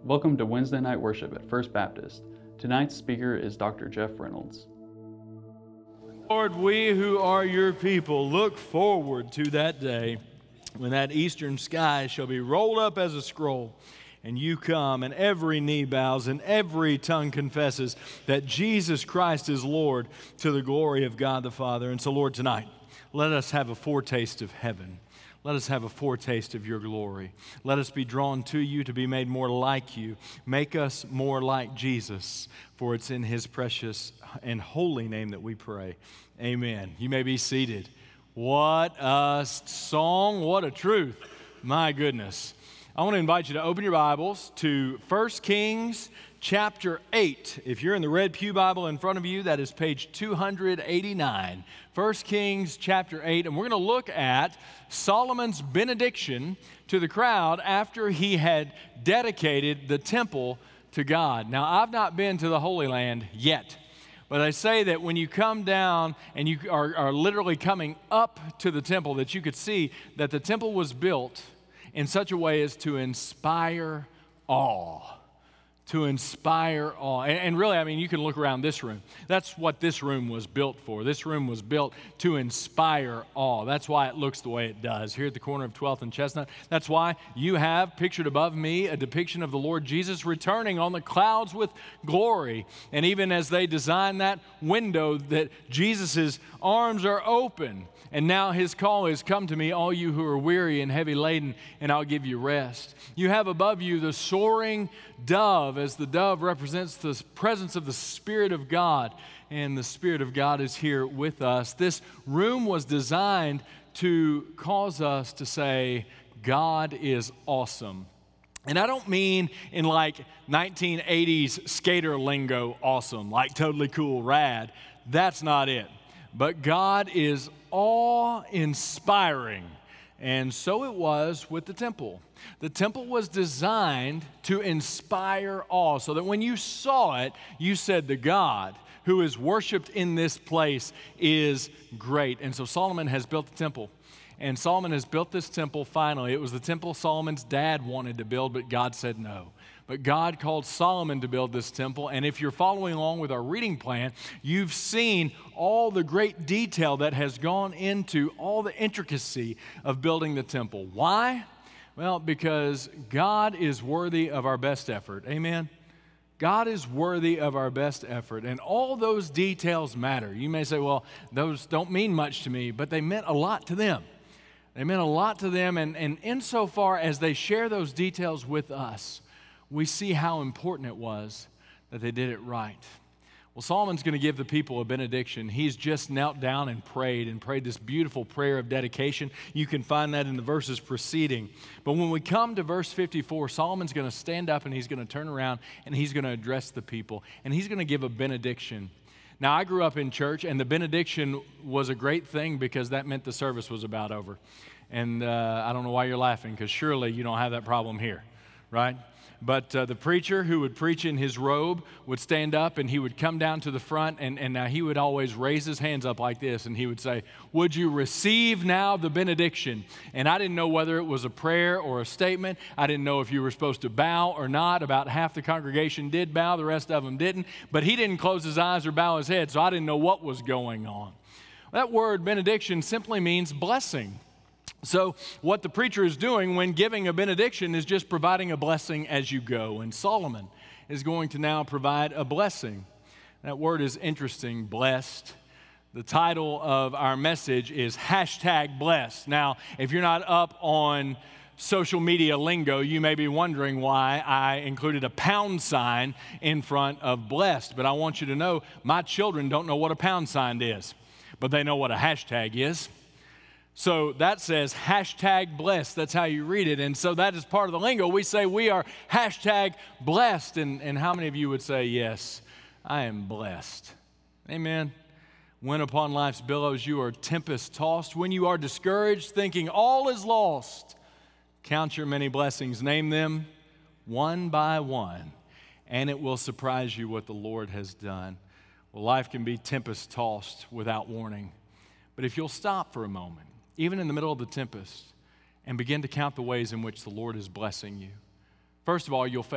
Welcome to Wednesday night worship at First Baptist. Tonight's speaker is Dr. Jeff Reynolds. Lord, we who are your people look forward to that day when that eastern sky shall be rolled up as a scroll, and you come, and every knee bows, and every tongue confesses that Jesus Christ is Lord, to the glory of God the Father. And so, Lord, tonight, let us have a foretaste of heaven. Let us have a foretaste of your glory. Let us be drawn to you to be made more like you. Make us more like Jesus, for it's in his precious and holy name that we pray. Amen. You may be seated. What a song, what a truth. My goodness. I want to invite you to open your Bibles to 1 Kings chapter 8. If you're in the red pew Bible in front of you, that is page 289. 1 Kings chapter 8, and we're going to look at Solomon's benediction to the crowd after he had dedicated the temple to God. Now, I've not been to the Holy Land yet, but I say that when you come down and you are literally coming up to the temple, that you could see that the temple was built in such a way as to inspire awe. To inspire awe. And really, I mean, you can look around this room. That's what this room was built for. This room was built to inspire awe. That's why it looks the way it does. Here at the corner of 12th and Chestnut, that's why you have pictured above me a depiction of the Lord Jesus returning on the clouds with glory. And even as they design that window, that Jesus' arms are open. And now his call is, come to me, all you who are weary and heavy laden, and I'll give you rest. You have above you the soaring dove, as the dove represents the presence of the Spirit of God. And the Spirit of God is here with us. This room was designed to cause us to say, God is awesome. And I don't mean in like 1980s skater lingo awesome, like totally cool, rad. That's not it. But God is awe-inspiring, and so it was with the temple. The temple was designed to inspire awe, so that when you saw it, you said, the God who is worshiped in this place is great. And so Solomon has built the temple, and Solomon has built this temple finally. It was the temple Solomon's dad wanted to build, but God said no. But God called Solomon to build this temple, and if you're following along with our reading plan, you've seen all the great detail that has gone into all the intricacy of building the temple. Why? Well, because God is worthy of our best effort. Amen? God is worthy of our best effort, and all those details matter. You may say, well, those don't mean much to me, but they meant a lot to them. They meant a lot to them, and insofar as they share those details with us, we see how important it was that they did it right. Well, Solomon's going to give the people a benediction. He's just knelt down and prayed this beautiful prayer of dedication. You can find that in the verses preceding. But when we come to verse 54, Solomon's going to stand up and he's going to turn around and he's going to address the people. And he's going to give a benediction. Now, I grew up in church, and the benediction was a great thing because that meant the service was about over. And I don't know why you're laughing, because surely you don't have that problem here, right? But the preacher who would preach in his robe would stand up and he would come down to the front, and now he would always raise his hands up like this, and he would say, would you receive now the benediction? And I didn't know whether it was a prayer or a statement. I didn't know if you were supposed to bow or not. About half the congregation did bow, the rest of them didn't. But he didn't close his eyes or bow his head, so I didn't know what was going on. That word benediction simply means blessing. So what the preacher is doing when giving a benediction is just providing a blessing as you go. And Solomon is going to now provide a blessing. That word is interesting, blessed. The title of our message is #blessed. Now, if you're not up on social media lingo, you may be wondering why I included a pound sign in front of blessed. But I want you to know, my children don't know what a pound sign is, but they know what a hashtag is. So that says #blessed. That's how you read it. And so that is part of the lingo. We say we are #blessed. And how many of you would say, yes, I am blessed? Amen. When upon life's billows you are tempest tossed, when you are discouraged, thinking all is lost, count your many blessings, name them one by one, and it will surprise you what the Lord has done. Well, life can be tempest tossed without warning. But if you'll stop for a moment, even in the middle of the tempest, and begin to count the ways in which the Lord is blessing you, first of all, you'll fail.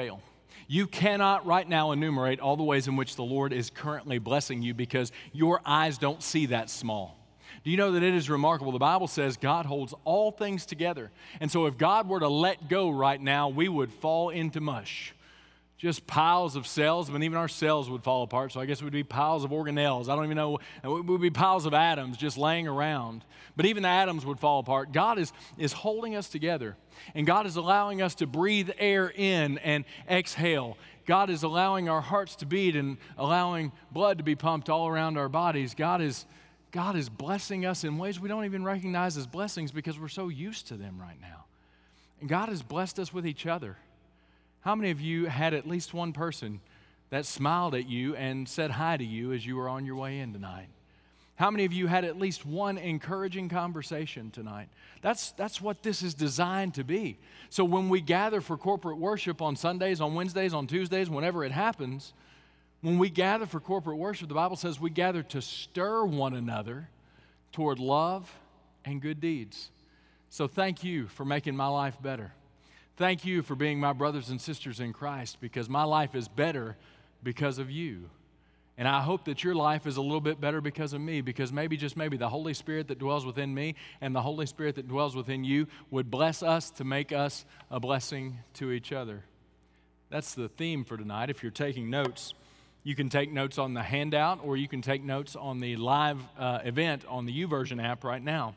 You cannot right now enumerate all the ways in which the Lord is currently blessing you because your eyes don't see that small. Do you know that it is remarkable? The Bible says God holds all things together. And so if God were to let go right now, we would fall into mush. Just piles of cells, but even our cells would fall apart. So I guess it would be piles of organelles. I don't even know. It would be piles of atoms just laying around. But even the atoms would fall apart. God is holding us together. And God is allowing us to breathe air in and exhale. God is allowing our hearts to beat and allowing blood to be pumped all around our bodies. God is blessing us in ways we don't even recognize as blessings because we're so used to them right now. And God has blessed us with each other. How many of you had at least one person that smiled at you and said hi to you as you were on your way in tonight? How many of you had at least one encouraging conversation tonight? That's what this is designed to be. So when we gather for corporate worship on Sundays, on Wednesdays, on Tuesdays, whenever it happens, when we gather for corporate worship, the Bible says we gather to stir one another toward love and good deeds. So thank you for making my life better. Thank you for being my brothers and sisters in Christ because my life is better because of you. And I hope that your life is a little bit better because of me, because maybe, just maybe, the Holy Spirit that dwells within me and the Holy Spirit that dwells within you would bless us to make us a blessing to each other. That's the theme for tonight. If you're taking notes, you can take notes on the handout or you can take notes on the live event on the YouVersion app right now.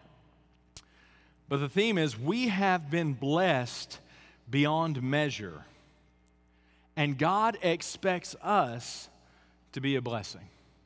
But the theme is, we have been blessed beyond measure. And God expects us to be a blessing.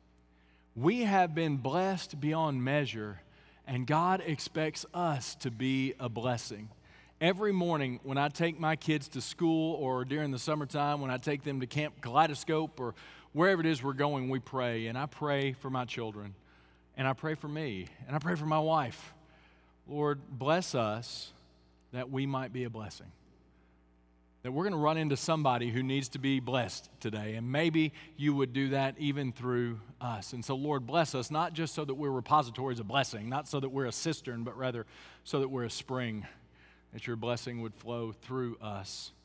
We have been blessed beyond measure, and God expects us to be a blessing. Every morning when I take my kids to school or during the summertime when I take them to Camp Kaleidoscope or wherever it is we're going, we pray. And I pray for my children, and I pray for me, and I pray for my wife. Lord, bless us that we might be a blessing. That we're going to run into somebody who needs to be blessed today. And maybe you would do that even through us. And so, Lord, bless us, not just so that we're repositories of blessing, not so that we're a cistern, but rather so that we're a spring, that your blessing would flow through us.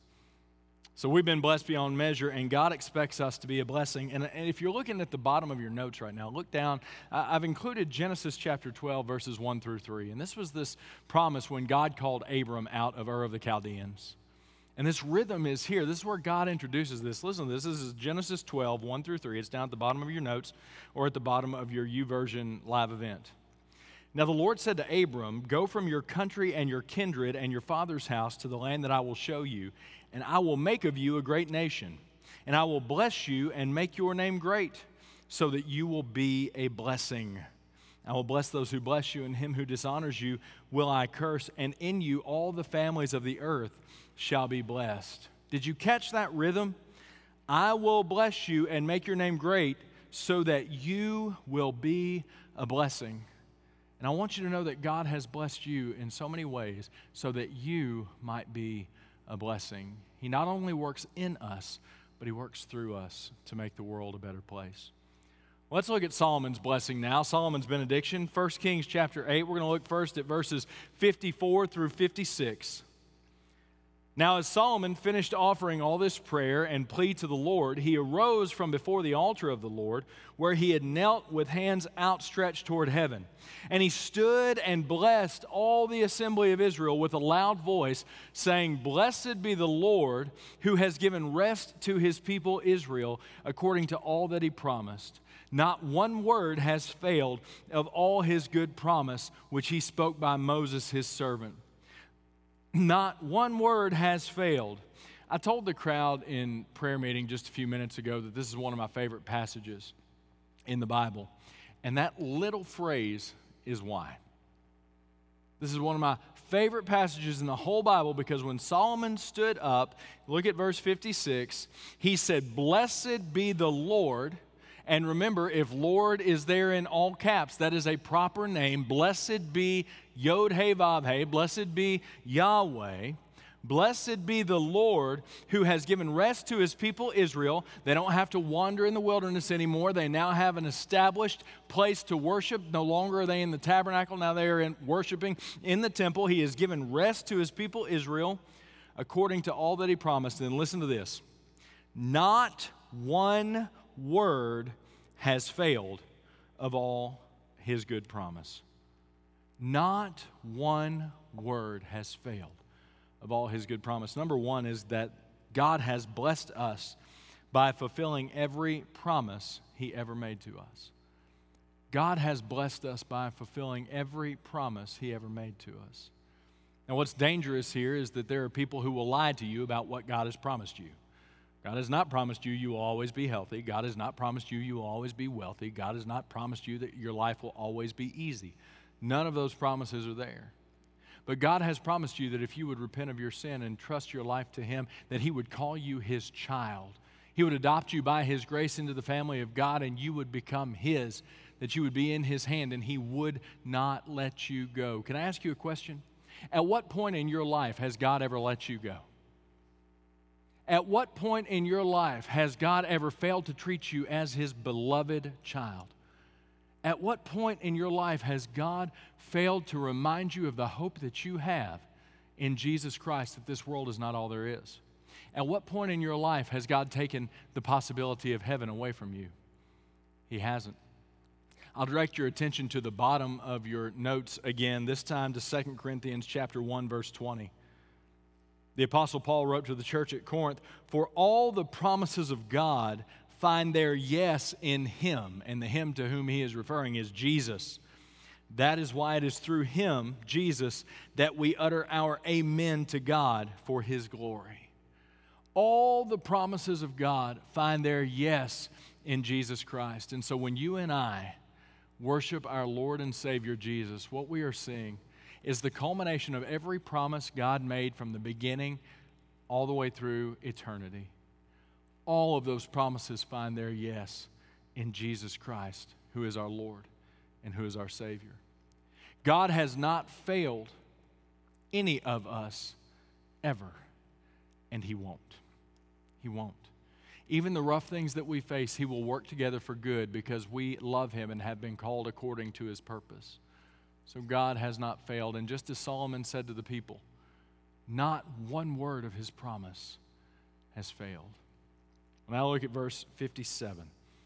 So we've been blessed beyond measure, and God expects us to be a blessing. And if you're looking at the bottom of your notes right now, look down. I've included Genesis chapter 12, verses 1 through 3. And this was this promise when God called Abram out of Ur of the Chaldeans. And this rhythm is here. This is where God introduces this. Listen to this. This is Genesis 12, 1 through 3. It's down at the bottom of your notes or at the bottom of your YouVersion live event. Now the Lord said to Abram, "Go from your country and your kindred and your father's house to the land that I will show you, and I will make of you a great nation. And I will bless you and make your name great, so that you will be a blessing. I will bless those who bless you, and him who dishonors you will I curse, and in you all the families of the earth shall be blessed." Did you catch that rhythm? I will bless you and make your name great so that you will be a blessing. And I want you to know that God has blessed you in so many ways so that you might be a blessing. He not only works in us, but he works through us to make the world a better place. Let's look at Solomon's blessing now, Solomon's benediction. 1 Kings chapter 8, we're going to look first at verses 54 through 56. Now, as Solomon finished offering all this prayer and plea to the Lord, he arose from before the altar of the Lord, where he had knelt with hands outstretched toward heaven. And he stood and blessed all the assembly of Israel with a loud voice, saying, "Blessed be the Lord, who has given rest to his people Israel, according to all that he promised. Not one word has failed of all his good promise, which he spoke by Moses his servant." Not one word has failed. I told the crowd in prayer meeting just a few minutes ago that this is one of my favorite passages in the Bible. And that little phrase is why. This is one of my favorite passages in the whole Bible because when Solomon stood up, look at verse 56, he said, "Blessed be the Lord." And remember, if Lord is there in all caps, that is a proper name. Blessed be Yod-Heh-Vav-Heh. Blessed be Yahweh. Blessed be the Lord who has given rest to his people Israel. They don't have to wander in the wilderness anymore. They now have an established place to worship. No longer are they in the tabernacle. Now they are worshiping in the temple. He has given rest to his people Israel according to all that he promised. And listen to this. Not one word has failed of all his good promise. Not one word has failed of all his good promise. Number one is that God has blessed us by fulfilling every promise he ever made to us. God has blessed us by fulfilling every promise he ever made to us. Now, what's dangerous here is that there are people who will lie to you about what God has promised you. God has not promised you you will always be healthy. God has not promised you will always be wealthy. God has not promised you that your life will always be easy. None of those promises are there. But God has promised you that if you would repent of your sin and trust your life to him, that he would call you his child. He would adopt you by his grace into the family of God, and you would become his, that you would be in his hand, and he would not let you go. Can I ask you a question? At what point in your life has God ever let you go? At what point in your life has God ever failed to treat you as his beloved child? At what point in your life has God failed to remind you of the hope that you have in Jesus Christ, that this world is not all there is? At what point in your life has God taken the possibility of heaven away from you? He hasn't. I'll direct your attention to the bottom of your notes again, this time to 2 Corinthians chapter 1, verse 20. The Apostle Paul wrote to the church at Corinth, "For all the promises of God find their yes in him," and the him to whom he is referring is Jesus. "That is why it is through him, Jesus, that we utter our amen to God for his glory." All the promises of God find their yes in Jesus Christ. And so when you and I worship our Lord and Savior Jesus, what we are seeing is the culmination of every promise God made from the beginning all the way through eternity. All of those promises find their yes in Jesus Christ, who is our Lord and who is our Savior. God has not failed any of us ever, and he won't. He won't. Even the rough things that we face, he will work together for good because we love him and have been called according to his purpose. So God has not failed. And just as Solomon said to the people, not one word of his promise has failed. Now look at verse 57.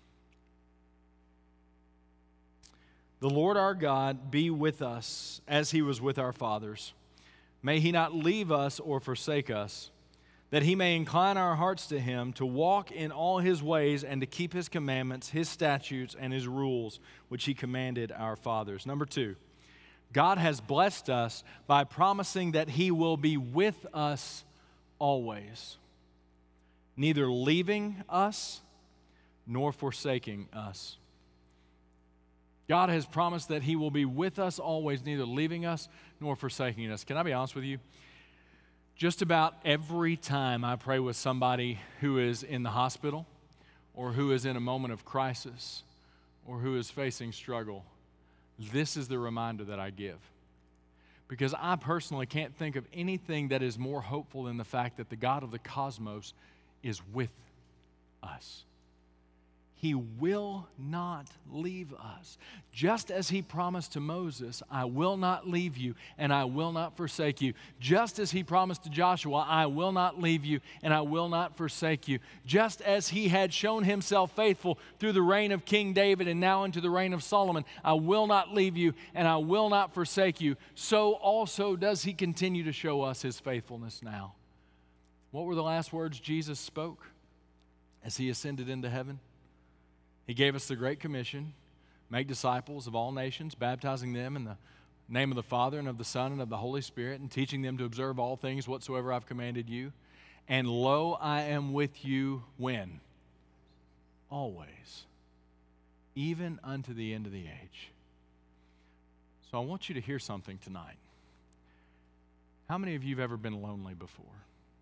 "The Lord our God be with us as he was with our fathers. May he not leave us or forsake us, that he may incline our hearts to him, to walk in all his ways and to keep his commandments, his statutes, and his rules, which he commanded our fathers." Number two, God has blessed us by promising that he will be with us always, neither leaving us nor forsaking us. God has promised that he will be with us always, neither leaving us nor forsaking us. Can I be honest with you? Just about every time I pray with somebody who is in the hospital or who is in a moment of crisis or who is facing struggle, this is the reminder that I give. Because I personally can't think of anything that is more hopeful than the fact that the God of the cosmos is with us. He will not leave us. Just as he promised to Moses, "I will not leave you and I will not forsake you." Just as he promised to Joshua, "I will not leave you and I will not forsake you." Just as he had shown himself faithful through the reign of King David and now into the reign of Solomon, "I will not leave you and I will not forsake you," so also does he continue to show us his faithfulness now. What were the last words Jesus spoke as he ascended into heaven? He gave us the Great Commission, make disciples of all nations, baptizing them in the name of the Father and of the Son and of the Holy Spirit, and teaching them to observe all things whatsoever I've commanded you. And lo, I am with you when? Always, even unto the end of the age. So I want you to hear something tonight. How many of you have ever been lonely before?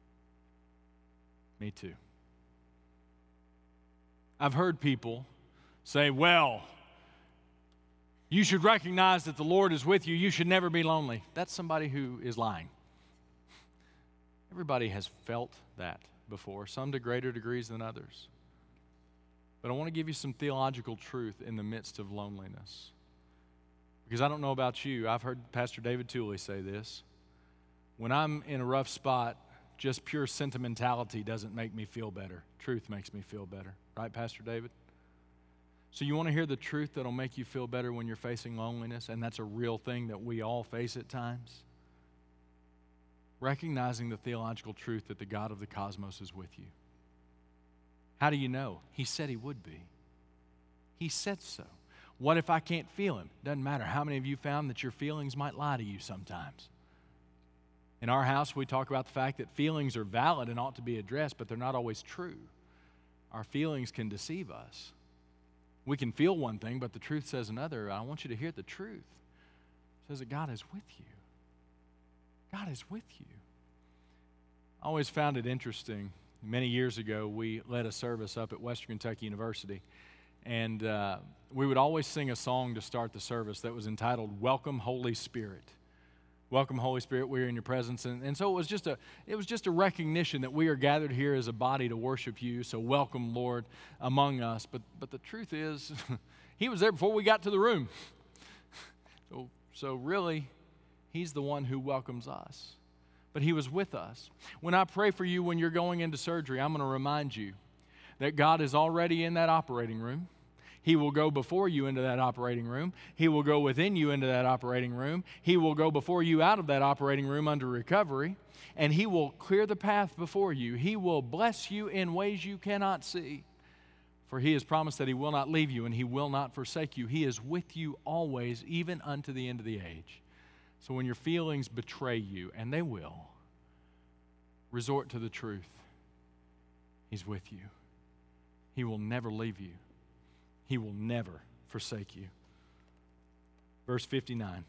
Me too. I've heard people say, "Well, you should recognize that the Lord is with you. You should never be lonely." That's somebody who is lying. Everybody has felt that before, some to greater degrees than others. But I want to give you some theological truth in the midst of loneliness. Because I don't know about you, I've heard Pastor David Tooley say this. When I'm in a rough spot just pure sentimentality doesn't make me feel better. Truth makes me feel better. Right, Pastor David? So you want to hear the truth that'll make you feel better when you're facing loneliness, and that's a real thing that we all face at times? Recognizing the theological truth that the God of the cosmos is with you. How do you know? He said He would be. He said so. What if I can't feel Him? Doesn't matter. How many of you found that your feelings might lie to you sometimes? In our house, we talk about the fact that feelings are valid and ought to be addressed, but they're not always true. Our feelings can deceive us. We can feel one thing, but the truth says another. I want you to hear the truth. It says that God is with you. God is with you. I always found it interesting. Many years ago, we led a service up at Western Kentucky University, and we would always sing a song to start the service that was entitled, "Welcome, Holy Spirit." Welcome, Holy Spirit, we are in your presence. And so it was just a recognition that we are gathered here as a body to worship you. So welcome, Lord, among us. But the truth is, He was there before we got to the room. So really, He's the one who welcomes us. But He was with us. When I pray for you when you're going into surgery, I'm going to remind you that God is already in that operating room. He will go before you into that operating room. He will go within you into that operating room. He will go before you out of that operating room under recovery, and He will clear the path before you. He will bless you in ways you cannot see, for He has promised that He will not leave you and He will not forsake you. He is with you always, even unto the end of the age. So when your feelings betray you, and they will, resort to the truth. He's with you. He will never leave you. He will never forsake you. Verse 59.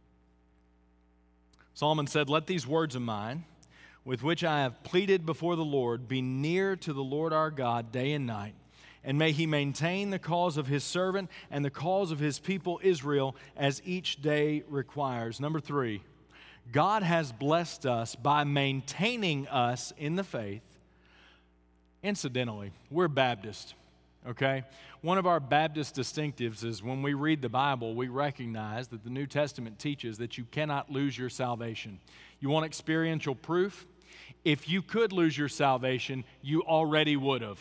Solomon said, "Let these words of mine, with which I have pleaded before the Lord, be near to the Lord our God day and night, and may He maintain the cause of His servant and the cause of His people Israel as each day requires." Number 3, God has blessed us by maintaining us in the faith. Incidentally, we're Baptist. Okay? One of our Baptist distinctives is when we read the Bible, we recognize that the New Testament teaches that you cannot lose your salvation. You want experiential proof? If you could lose your salvation, you already would have.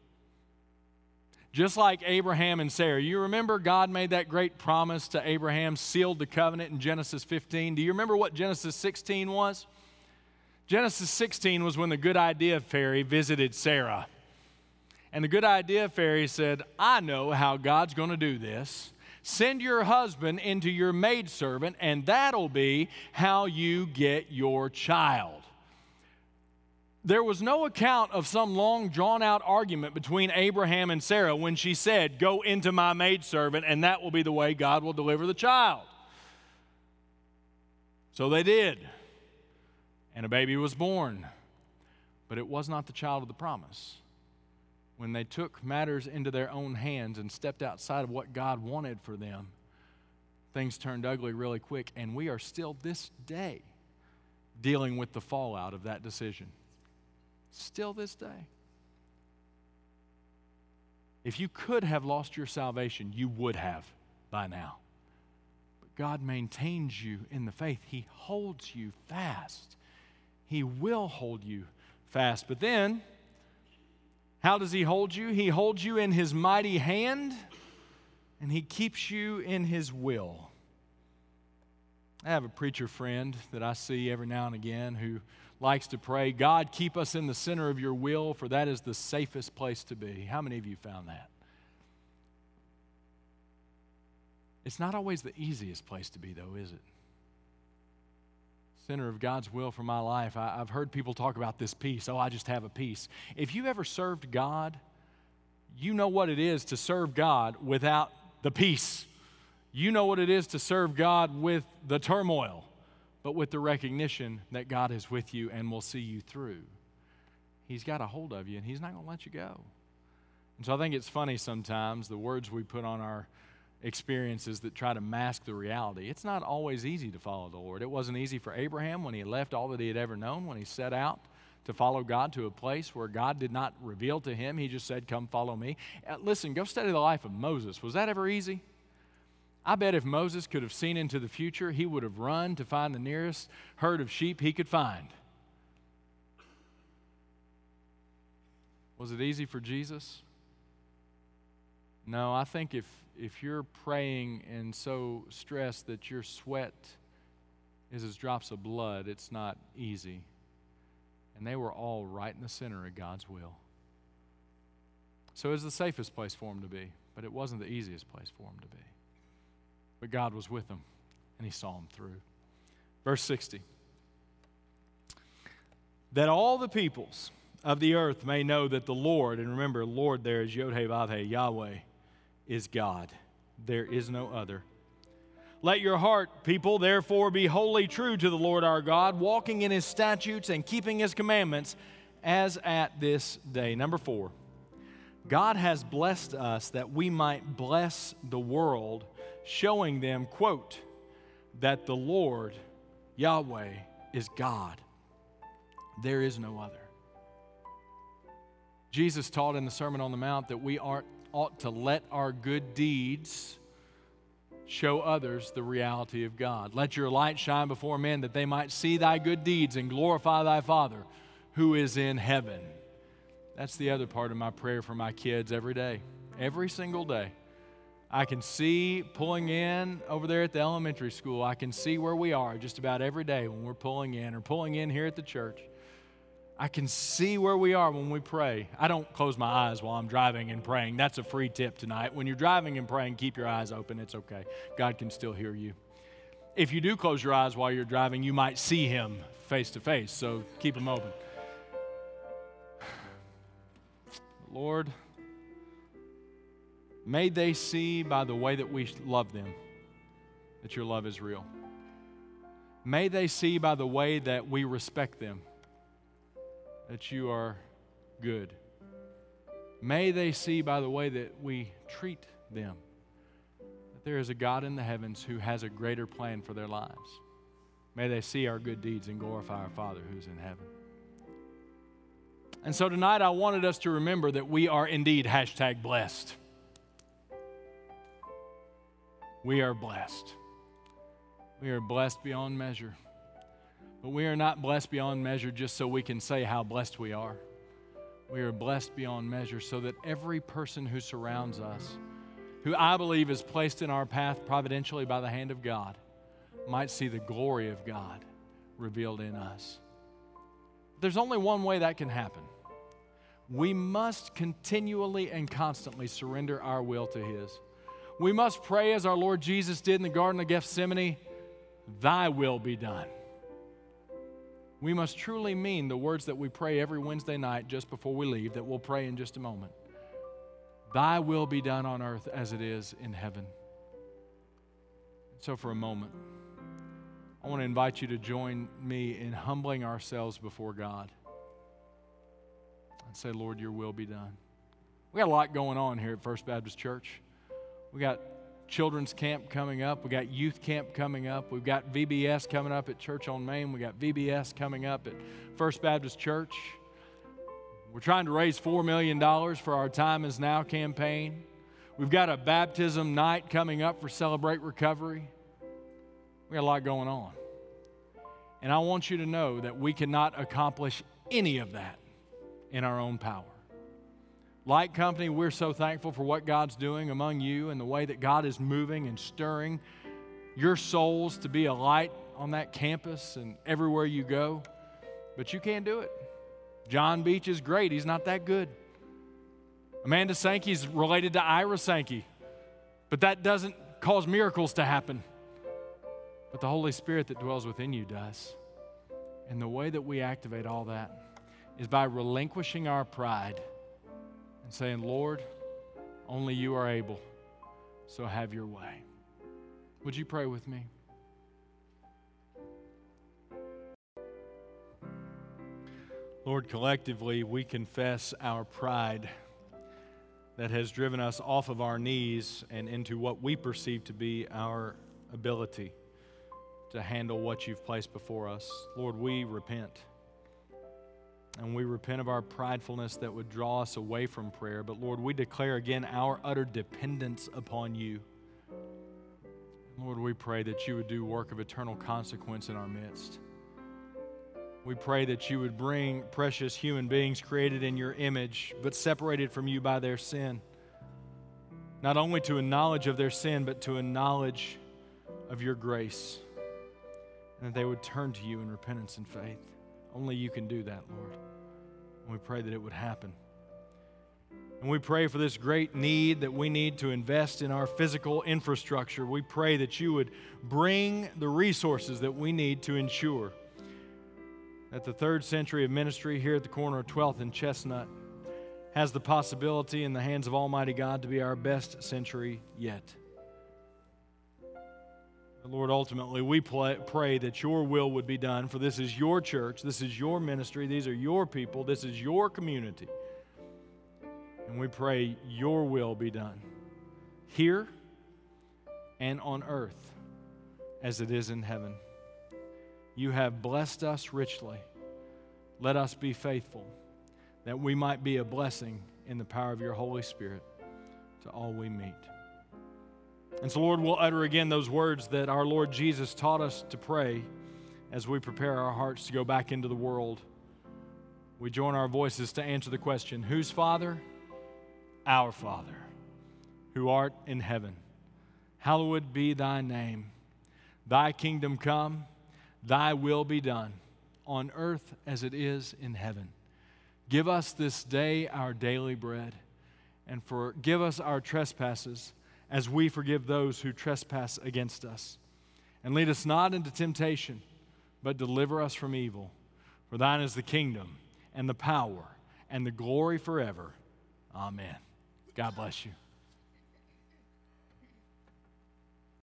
Just like Abraham and Sarah. You remember God made that great promise to Abraham, sealed the covenant in Genesis 15. Do you remember what Genesis 16 was? Genesis 16 was when the Good Idea Fairy visited Sarah. And the Good Idea Fairy said, "I know how God's going to do this. Send your husband into your maidservant, and that'll be how you get your child." There was no account of some long, drawn-out argument between Abraham and Sarah when she said, "Go into my maidservant, and that will be the way God will deliver the child." So they did, and a baby was born. But it was not the child of the promise. When they took matters into their own hands and stepped outside of what God wanted for them, things turned ugly really quick, and we are still this day dealing with the fallout of that decision. Still this day. If you could have lost your salvation, you would have by now. But God maintains you in the faith. He holds you fast. He will hold you fast. But then, how does He hold you? He holds you in His mighty hand, and He keeps you in His will. I have a preacher friend that I see every now and again who likes to pray, "God, keep us in the center of your will, for that is the safest place to be." How many of you found that? It's not always the easiest place to be, though, is it? Center of God's will for my life. I've heard people talk about this peace. Oh, I just have a peace. If you ever served God, you know what it is to serve God without the peace. You know what it is to serve God with the turmoil, but with the recognition that God is with you and will see you through. He's got a hold of you, and He's not going to let you go. And so I think it's funny sometimes, the words we put on our experiences that try to mask the reality. It's not always easy to follow the Lord. It wasn't easy for Abraham when he left all that he had ever known, when he set out to follow God to a place where God did not reveal to him. He just said, "Come follow me." Listen, go study the life of Moses. Was that ever easy? I bet if Moses could have seen into the future, he would have run to find the nearest herd of sheep he could find. Was it easy for Jesus? No, I think if you're praying and so stressed that your sweat is as drops of blood, it's not easy. And they were all right in the center of God's will. So it was the safest place for him to be, but it wasn't the easiest place for him to be. But God was with him, and he saw him through. Verse 60. That all the peoples of the earth may know that the Lord, and remember, Lord there is Yod-Heh-Vav-Heh, Yahweh, is God. There is no other. Let your heart, people, therefore be wholly true to the Lord our God, walking in his statutes and keeping his commandments as at this day. Number 4, God has blessed us that we might bless the world, showing them, quote, that the Lord, Yahweh, is God. There is no other. Jesus taught in the Sermon on the Mount that we ought to let our good deeds show others the reality of God. Let your light shine before men that they might see thy good deeds and glorify thy Father who is in heaven. That's the other part of my prayer for my kids every day, every single day. I can see pulling in over there at the elementary school. I can see where we are just about every day when we're pulling in or pulling in here at the church. I can see where we are when we pray. I don't close my eyes while I'm driving and praying. That's a free tip tonight. When you're driving and praying, keep your eyes open. It's okay. God can still hear you. If you do close your eyes while you're driving, you might see him face to face, so keep them open. Lord, may they see by the way that we love them that your love is real. May they see by the way that we respect them that you are good. May they see by the way that we treat them that there is a God in the heavens who has a greater plan for their lives. May they see our good deeds and glorify our Father who's in heaven. And so tonight I wanted us to remember that we are indeed #blessed. We are blessed. We are blessed beyond measure. But we are not blessed beyond measure just so we can say how blessed we are. We are blessed beyond measure so that every person who surrounds us, who I believe is placed in our path providentially by the hand of God, might see the glory of God revealed in us. There's only one way that can happen. We must continually and constantly surrender our will to his. We must pray as our Lord Jesus did in the Garden of Gethsemane, thy will be done. We must truly mean the words that we pray every Wednesday night just before we leave, that we'll pray in just a moment. Thy will be done on earth as it is in heaven. So for a moment, I want to invite you to join me in humbling ourselves before God and say, Lord, your will be done. We got a lot going on here at First Baptist Church. We got children's camp coming up. We got youth camp coming up. We've got VBS coming up at Church on Main. We got VBS coming up at First Baptist Church. We're trying to raise $4 million for our Time Is Now campaign. We've got a baptism night coming up for Celebrate Recovery. We got a lot going on. And I want you to know that we cannot accomplish any of that in our own power. Light Company, we're so thankful for what God's doing among you and the way that God is moving and stirring your souls to be a light on that campus and everywhere you go. But you can't do it. John Beach is great. He's not that good. Amanda Sankey's related to Ira Sankey. But that doesn't cause miracles to happen. But the Holy Spirit that dwells within you does. And the way that we activate all that is by relinquishing our pride and saying, Lord, only you are able, so have your way. Would you pray with me? Lord, collectively, we confess our pride that has driven us off of our knees and into what we perceive to be our ability to handle what you've placed before us. Lord, we repent. And we repent of our pridefulness that would draw us away from prayer. But Lord, we declare again our utter dependence upon you. Lord, we pray that you would do work of eternal consequence in our midst. We pray that you would bring precious human beings created in your image, but separated from you by their sin, not only to a knowledge of their sin, but to a knowledge of your grace, and that they would turn to you in repentance and faith. Only you can do that, Lord. And we pray that it would happen. And we pray for this great need that we need to invest in our physical infrastructure. We pray that you would bring the resources that we need to ensure that the third century of ministry here at the corner of 12th and Chestnut has the possibility in the hands of Almighty God to be our best century yet. Lord, ultimately, we pray that your will would be done, for this is your church, this is your ministry, these are your people, this is your community. And we pray your will be done here and on earth as it is in heaven. You have blessed us richly. Let us be faithful, that we might be a blessing in the power of your Holy Spirit to all we meet. And so, Lord, we'll utter again those words that our Lord Jesus taught us to pray as we prepare our hearts to go back into the world. We join our voices to answer the question, whose Father? Our Father, who art in heaven. Hallowed be thy name. Thy kingdom come, thy will be done, on earth as it is in heaven. Give us this day our daily bread, and forgive us our trespasses as we forgive those who trespass against us. And lead us not into temptation, but deliver us from evil. For thine is the kingdom and the power and the glory forever. Amen. God bless you.